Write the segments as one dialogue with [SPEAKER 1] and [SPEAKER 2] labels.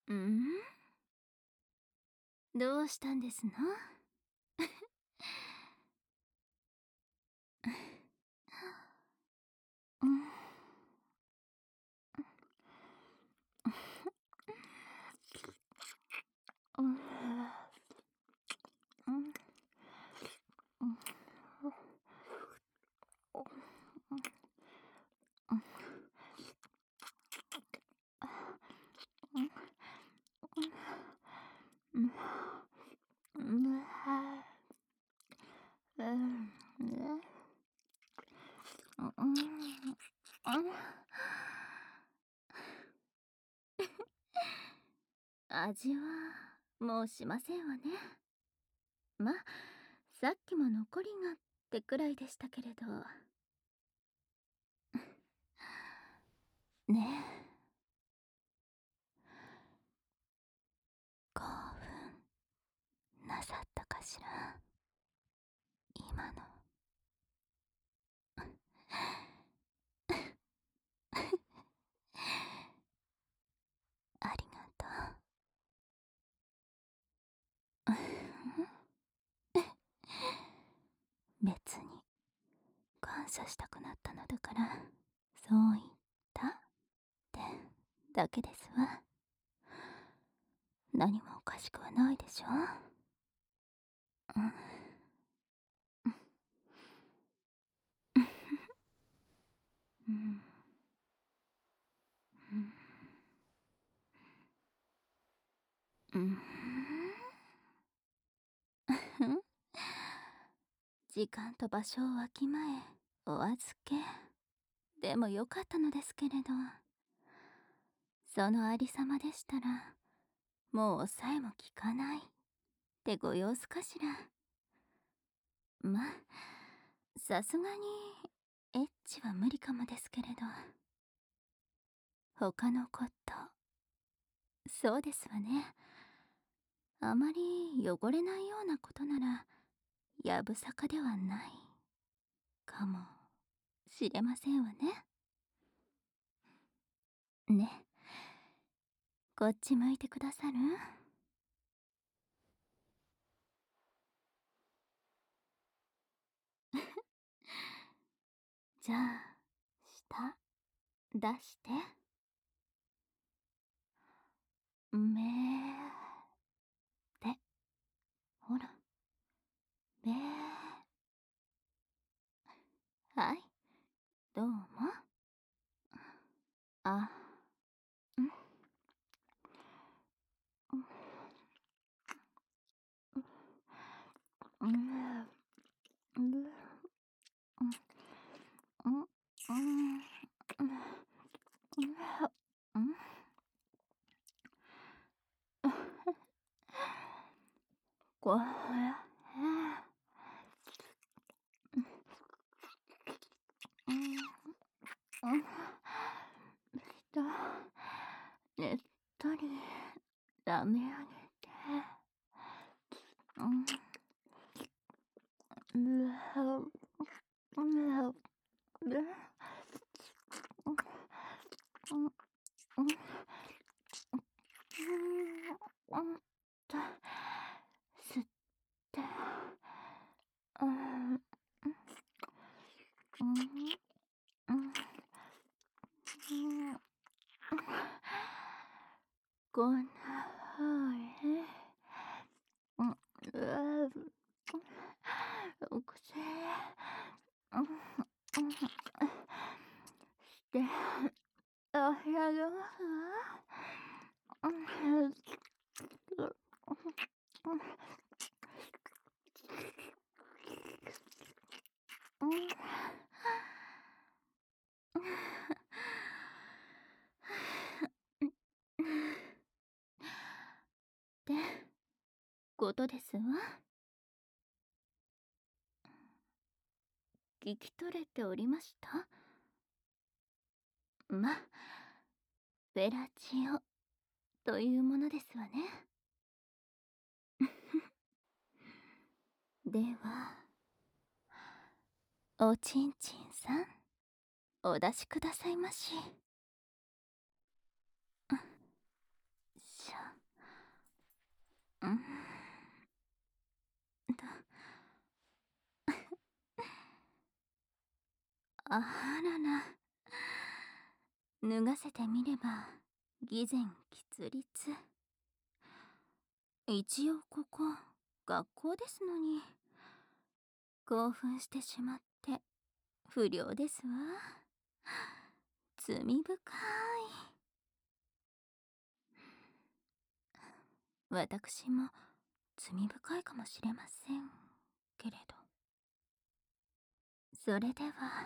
[SPEAKER 1] うん？どうしたんですの？うん。うん。うん。うん。うん。うん。うん。うん。うん。うん。味はもうしませんわね。ま、さっきも残りがってくらいでしたけれど。ねえ。興奮なさったかしら、今の。ありがとう。別に感謝したくなったのだから、そう言ったってだけですわ。何もおかしくはないでしょ。うん。うん。うん。時間と場所をわきまえお預けでもよかったのですけれど、そのありさまでしたらもう抑えもきかないってご様子かしら。ま、さすがにエッチは無理かもですけれど、他のこと、そうですわね。あまり汚れないようなことならやぶさかではないかもしれませんわね。ね、こっち向いてくださる？じゃあ舌出して。めーって、ほら、めー。はい、どうも。あ、うん、うん、うん、うん、うん、うん、うん、うん、これ、うん、うん、と、ねっとり、舐め上げて、うん、うわ、うわ、うわ、うん、うん、うん、うんと、吸って、うん、うん、うん、うん、こんな風に、うん、うわ、おくせ、うん、うん、して、あげますわ。うん、うん、ってことですわ。聞き取れておりました？ま、フェラチオというものですわね。では、おちんちんさん、お出しくださいまし。しゃあらら、脱がせてみれば偽善喫立。一応ここ学校ですのに、興奮してしまって不良ですわ。罪深い。私も罪深いかもしれませんけれど。それでは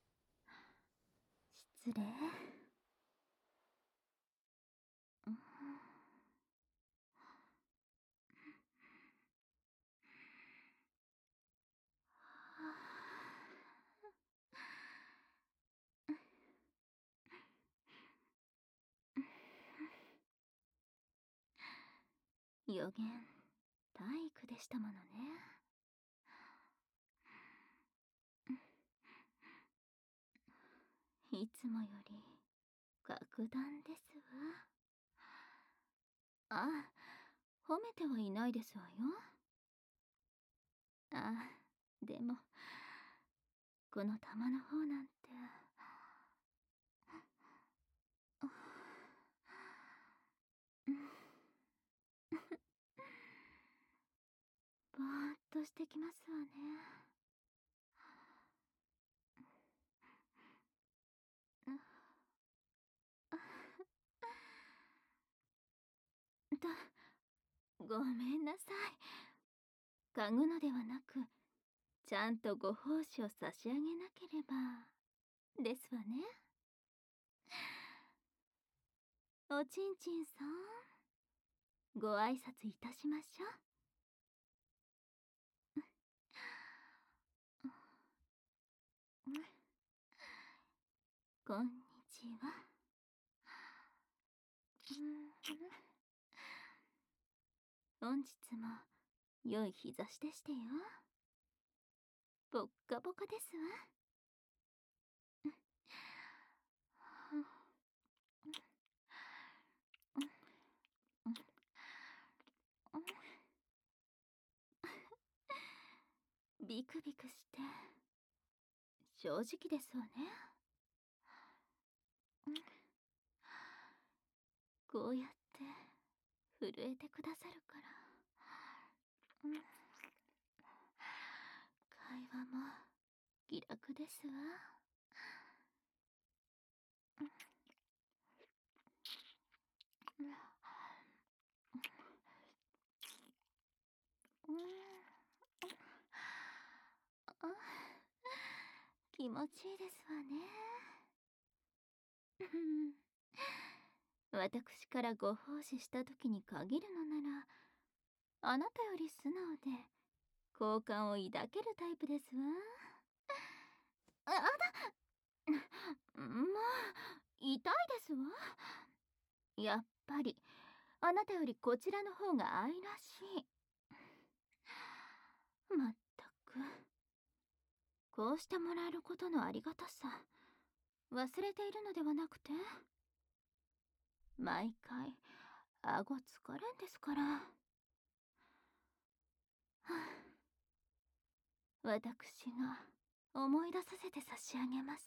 [SPEAKER 1] 失礼。予言体育でしたものね。いつもより格段ですわ。あ、褒めてはいないですわよ。あ、でもこの玉の方なんてぼーっとしてきますわね。ごめんなさい。嗅ぐのではなく、ちゃんとご奉仕を差し上げなければですわね。おちんちんさん、ご挨拶いたしましょう。こんにちは。本日も良い日差しでしてよ。ぽっかぽかですわ。ビクビクして正直ですわね。こうやって震えてくださるから、会話も気楽ですわ。あ、気持ちいいですわね。私からご奉仕した時に限るのなら、あなたより素直で好感を抱けるタイプですわ。もう痛いですわ。やっぱりあなたよりこちらの方が愛らしい。まったく、こうしてもらえることのありがたさ忘れているのではなくて、毎回顎疲れんですから。私が思い出させて差し上げます。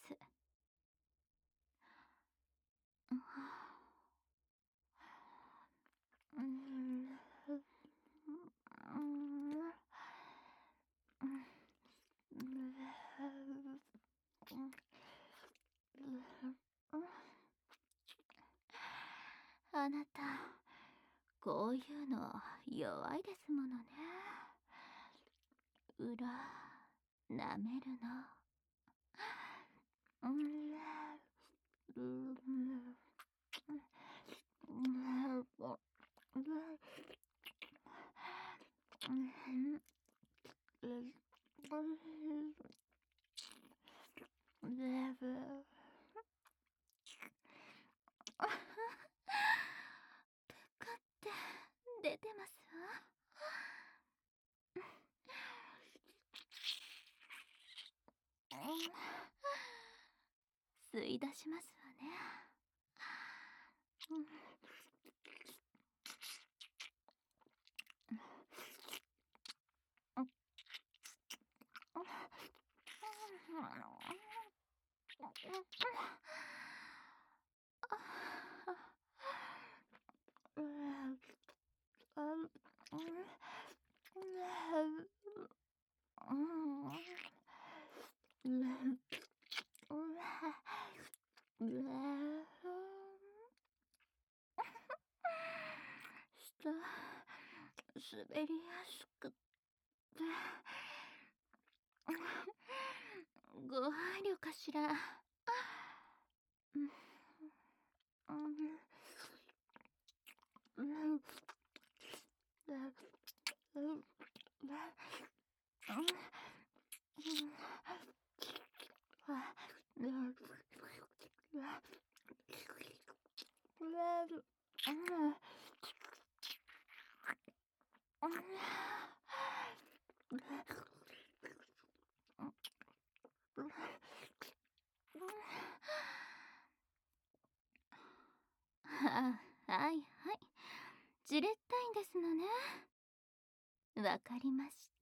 [SPEAKER 1] あなた、こういうの弱いですものね。裏舐めるの。ぷくって出てますわ。吸い出しますわね。 滑りやすくてご配慮かしら。はいはい。じれったいんですのね。わかりました。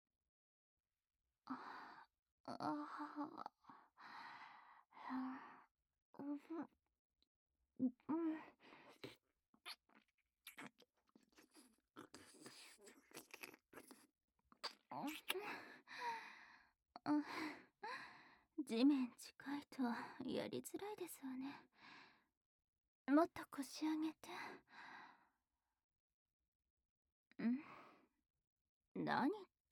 [SPEAKER 1] 地面近いとやりづらいですわね。もっと腰上げて。何って、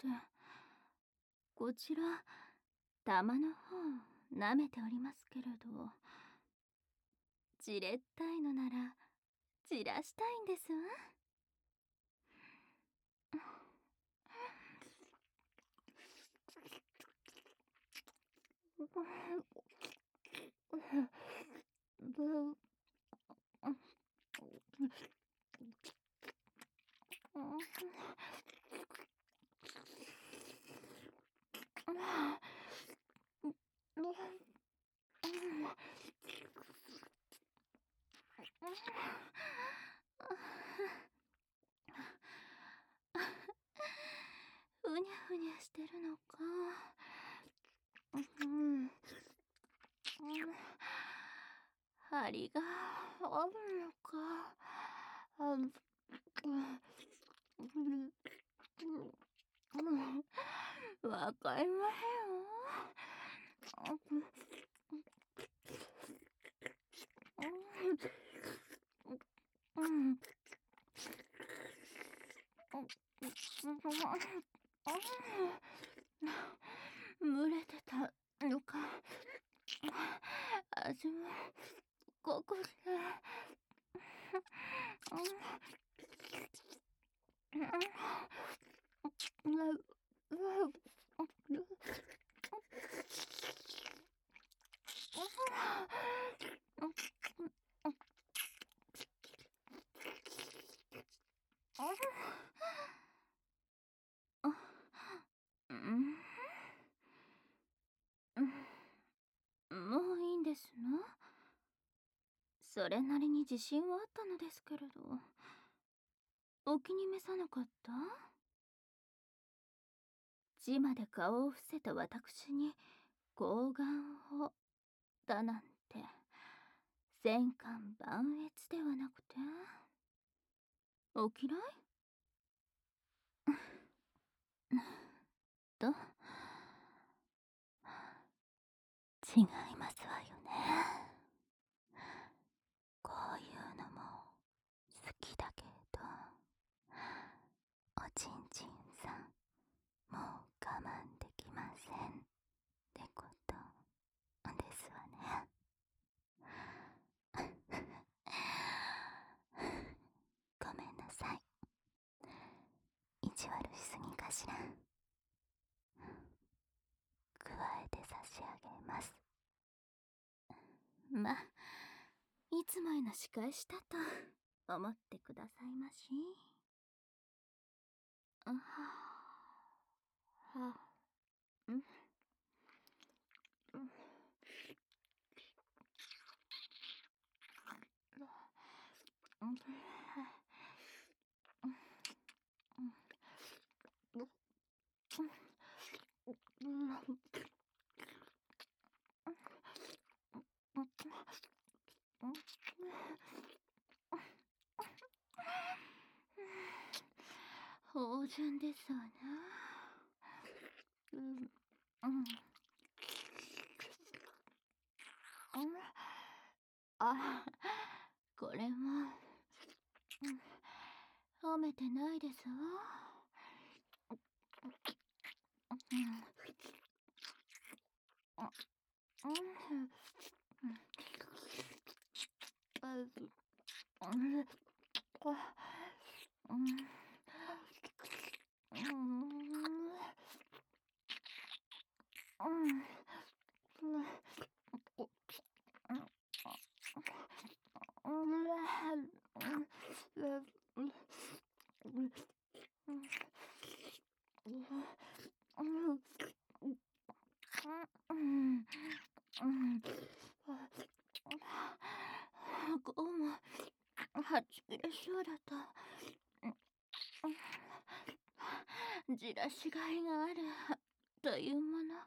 [SPEAKER 1] こちら玉の方舐めておりますけれど、じれったいのならじらしたいんですわ。ふにゃふにゃしてるのか。張りがあるのか。わかりまへんわ。蒸れてたのか。味も濃くて。もういいんですの？それなりに自信はあったのですけれど、お気に召さなかった？地まで顔を伏せた私に睾丸をだなんて、千貫万越ではなくて、お嫌い？と違いますわよね。こういうのも好きだけど、おちんちんさん、もう我慢できませんってことですわね。ごめんなさい。意地悪しすぎかしら。加えて差し上げます。ま、いつもへの仕返しだと思ってくださいまし。ははうん芳醇ですわな。うん、うん、あ、これも、褒めてないですわ。うん、うん、うん、うん、こうもはち切れそうだとじらしがいがあるというもの。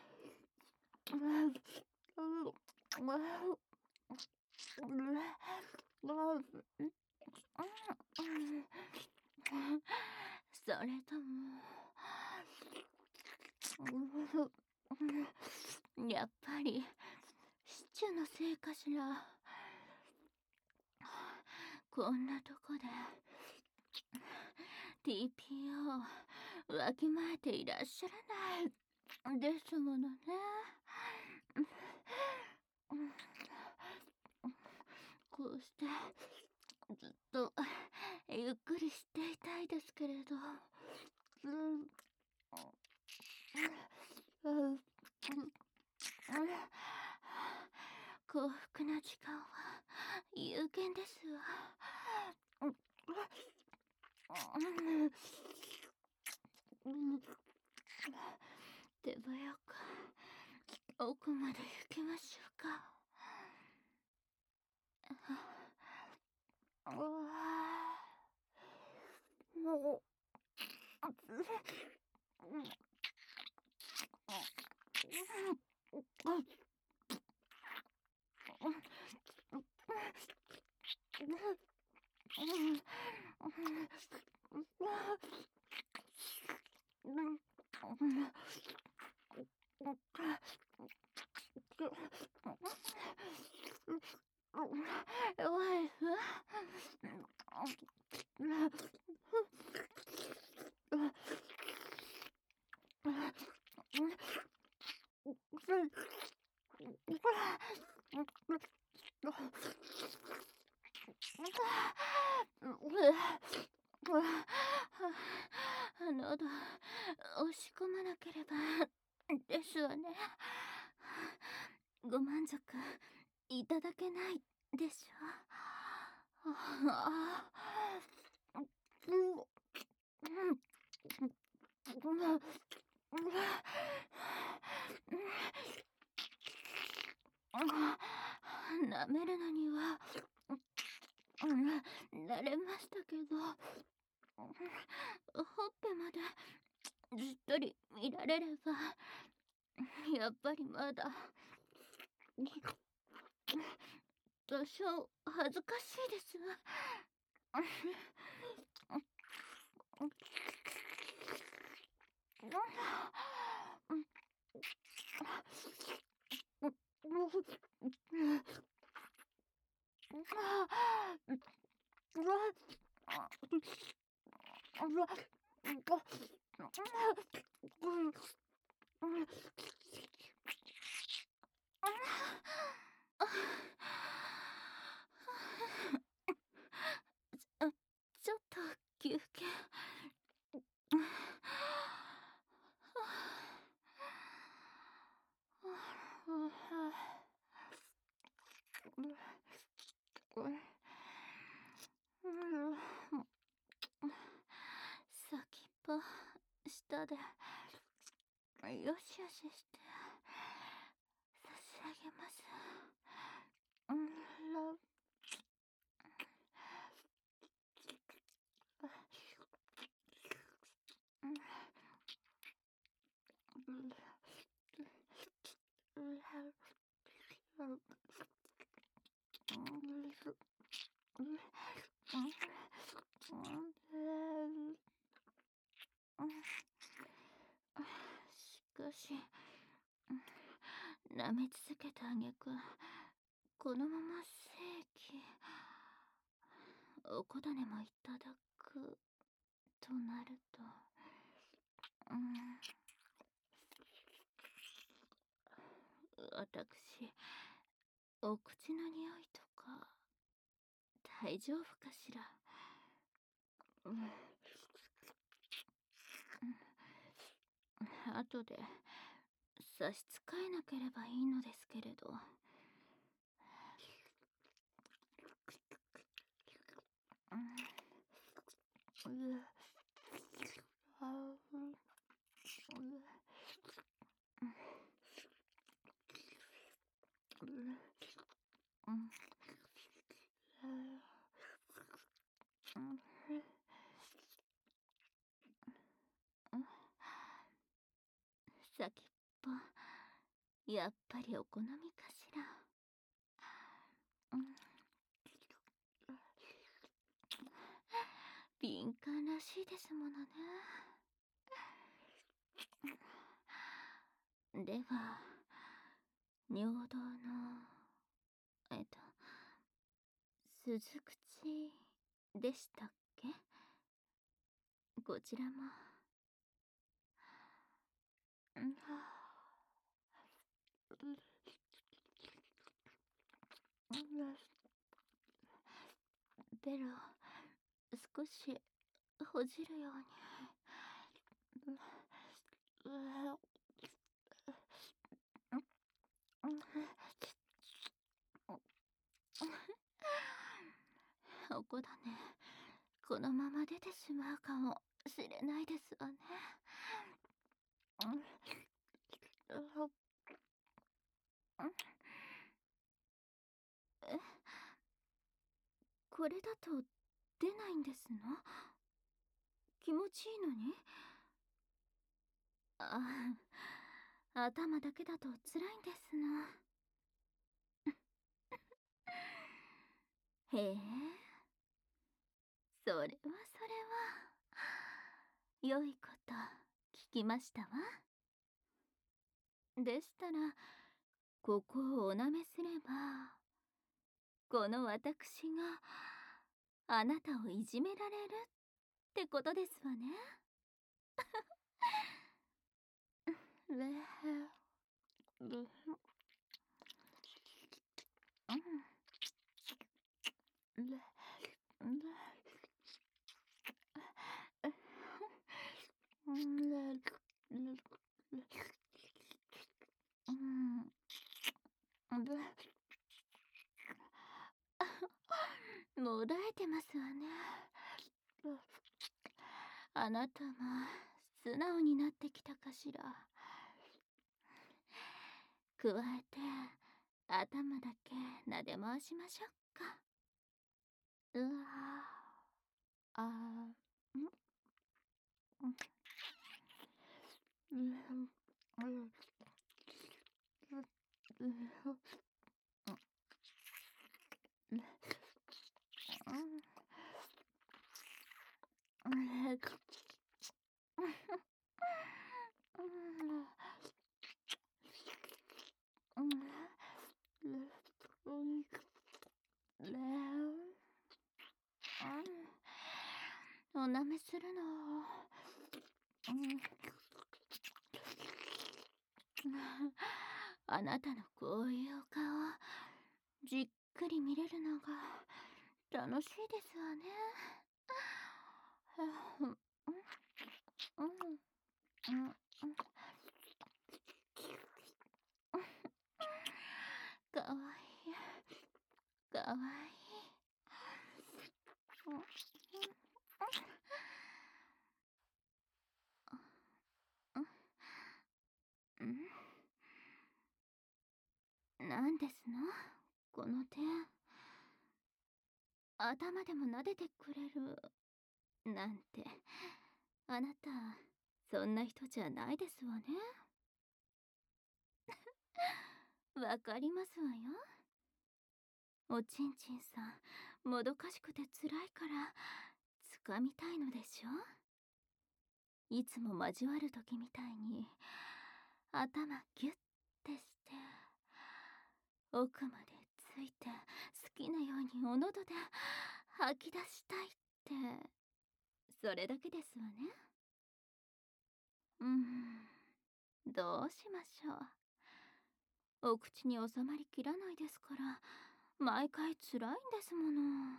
[SPEAKER 1] それともやっぱりシチューのせいかしら。こんなとこで TPO わきまえていらっしゃらないですものね。こうしてずっとゆっくりしていたいですけれど、幸福な時間は有限ですわ。手早く奥まで行きましょうか。もう喉押し込まなければですわね。ご満足いただけないでしょ。舐めるのには慣れましたけど、ほっぺまでずっとり見られればやっぱりまだ多少恥ずかしいですわ。ちょっと休憩。先っぽ下でよしよしして差し上げます。 し舐め続けた挙句、このまま正規おこだねもいただくとなると、私、お口の匂いとか大丈夫かしら。後で差し支えなければいいのですけれど。先っぽ、やっぱりお好みかしら。敏感らしいですものね。では、尿道の鈴口でしたっけ？こちらも。ベロ、少しほじるように。おこだね、このまま出てしまうかもしれないですわね。え、これだと出ないんですの？気持ちいいのに？頭だけだと辛いんですの。へえ、それは良いこと聞きましたわ。でしたら、ここをお舐めすれば、この私があなたをいじめられるってことですわね。もだえてますわね。あなたも素直になってきたかしら。加えて頭だけ撫で回しましょうか。うわあ、おなめするの。あなたのこういうお顔、じっくり見れるのが楽しいですわね。かわいい、かわいい。なんですのこの手。頭でも撫でてくれるなんて、あなたそんな人じゃないですわね。わかりますわよ。おちんちんさん、もどかしくて辛いから掴みたいのでしょ。いつも交わる時みたいに頭ギュッてして奥までついて好きなようにお喉で吐き出したいって、それだけですわね。どうしましょう。お口に収まりきらないですから、毎回辛いんですもの。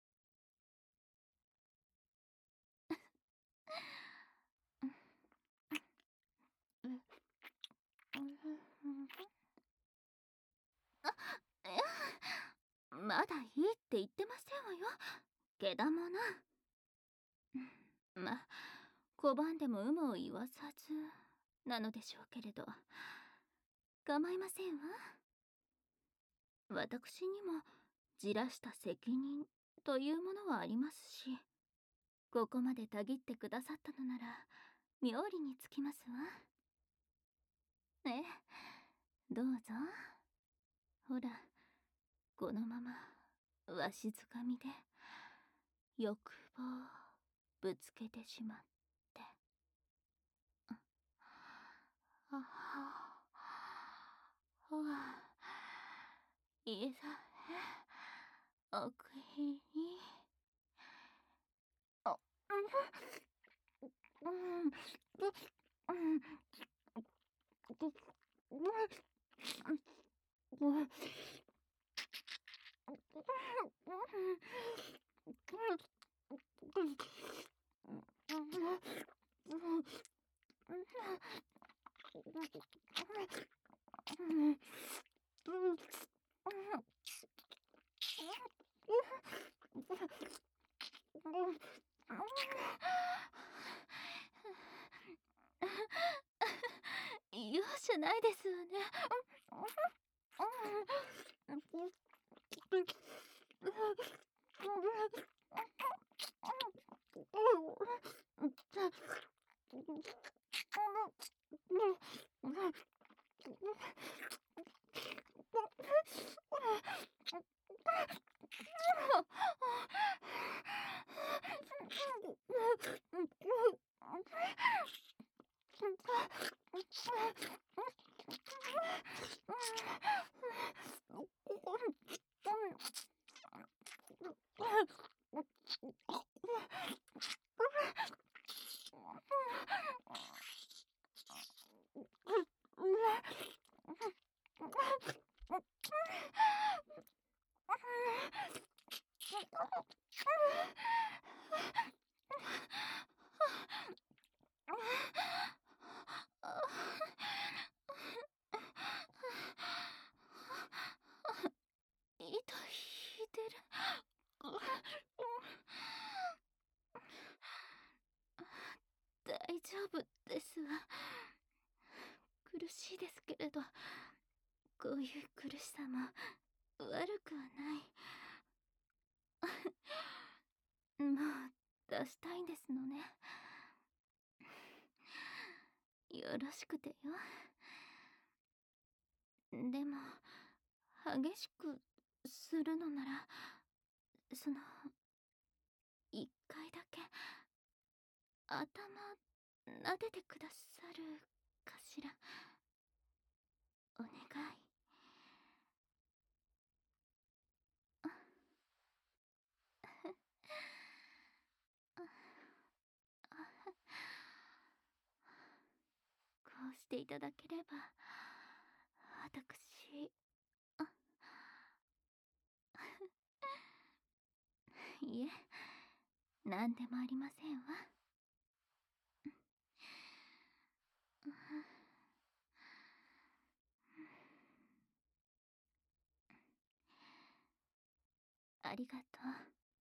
[SPEAKER 1] まだいいって言ってませんわよ、けだもの。ま、拒んでも有無を言わさずなのでしょうけれど、構いませんわ。私にもじらした責任というものはありますし、ここまでたぎってくださったのなら妙理につきますわ。ええ、どうぞ。ほら、このままわしづかみで欲望ぶつけてしまって。あはは、いざ奥へに。あ、うん、容赦ないですわね。糸引いてる。大丈夫ですわ。苦しいですけれど、こういう苦しさも悪くはない。もう出したいんですのね。よろしくてよ。でも激しくするのなら、その一回だけ頭撫でてくださるかしら。お願い。こうしていただければ、私、いえ、何でもありませんわ。ありがと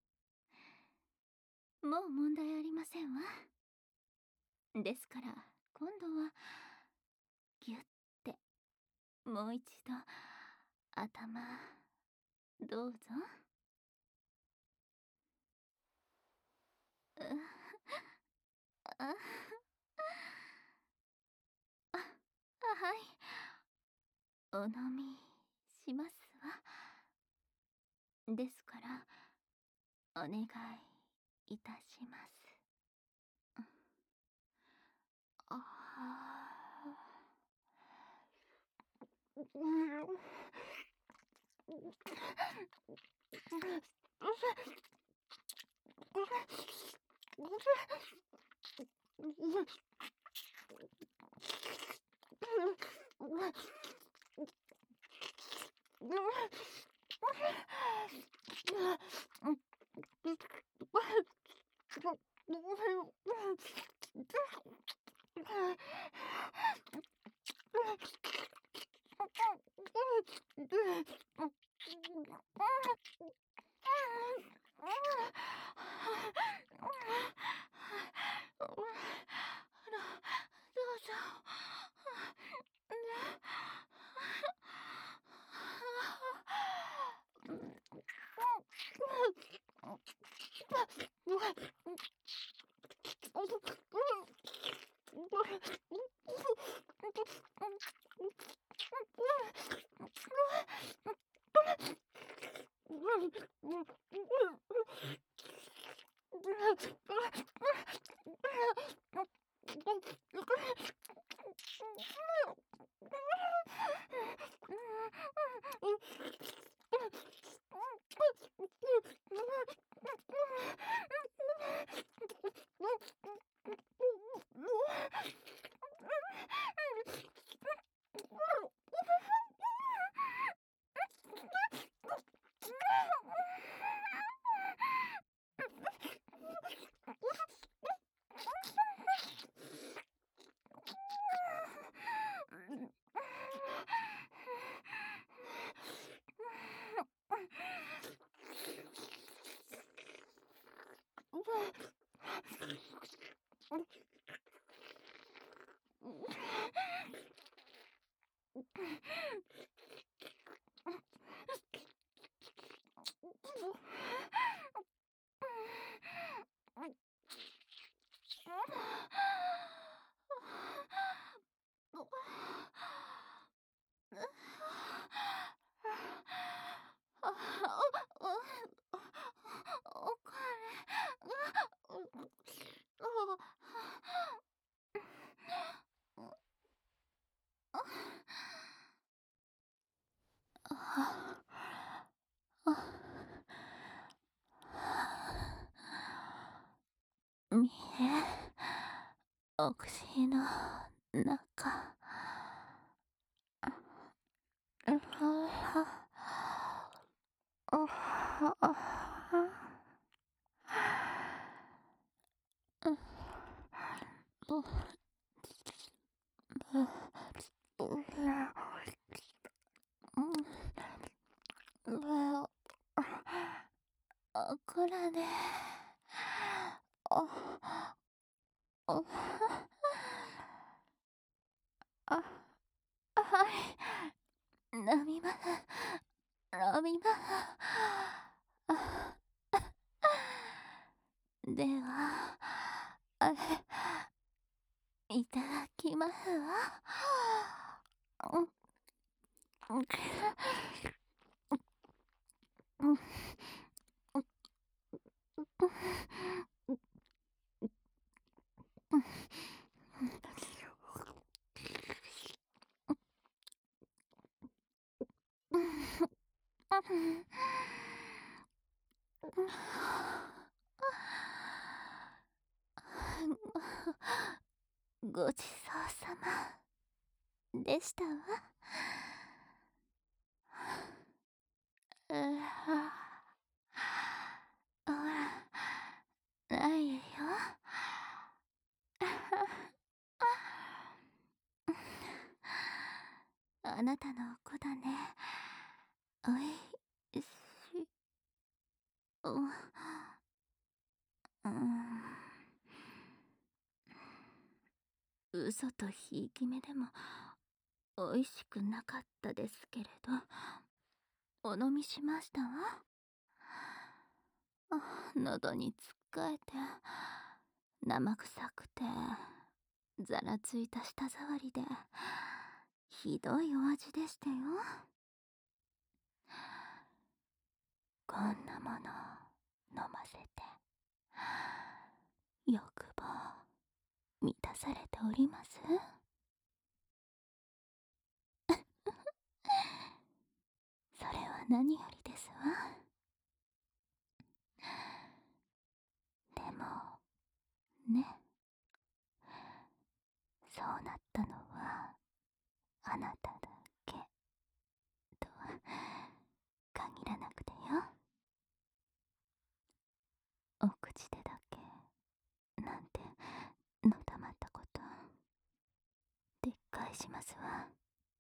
[SPEAKER 1] う。もう問題ありませんわ。ですから、今度は、ぎゅって、もう一度、頭、どうぞ。あ、あ、あ、はい。お飲みしますわ。ですから、お願いいたします。ああ。 見え、お口の中。こらね。あ、はい、飲みます。飲みます。では、いただきますわ。ごちそうさまでしたわ。ほら、ないよ。あなたの子だね。おいしい。嘘とひいき目でもおいしくなかったですけれど、お飲みしましたわ。喉につっかえて、生臭くて、ざらついた舌触りで、ひどいお味でしたよ。こんなもの飲ませて、欲望満たされております何よりですわ。でもね、そうなったのはあなただけとは限らなくてよ。お口でだけなんてのたまったこと撤回しますわ。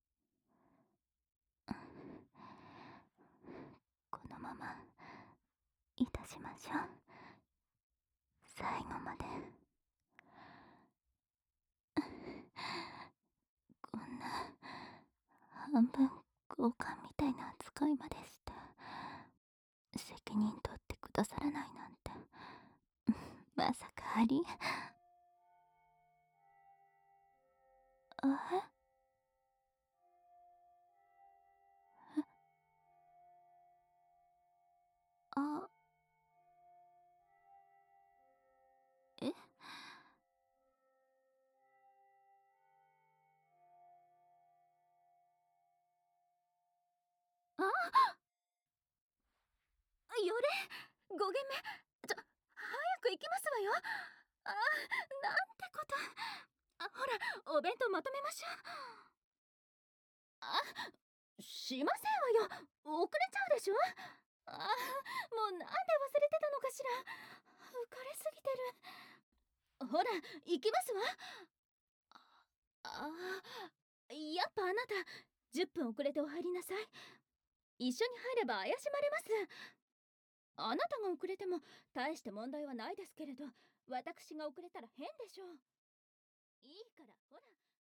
[SPEAKER 1] このままいたしましょう。最後まで。こんな半分交換みたいな扱いまでして責任取ってくださらないなんて、まさかありああえよれ5限目早く行きますわよ。なんてこと。ほらお弁当まとめましょう。しませんわよ。遅れちゃうでしょ。もうなんで忘れてたのかしら。浮かれすぎてる。ほら行きますわ。やっぱあなた10分遅れてお入りなさい。一緒に入れば怪しまれます。あなたが遅れても大して問題はないですけれど、私が遅れたら変でしょう。いいからほら。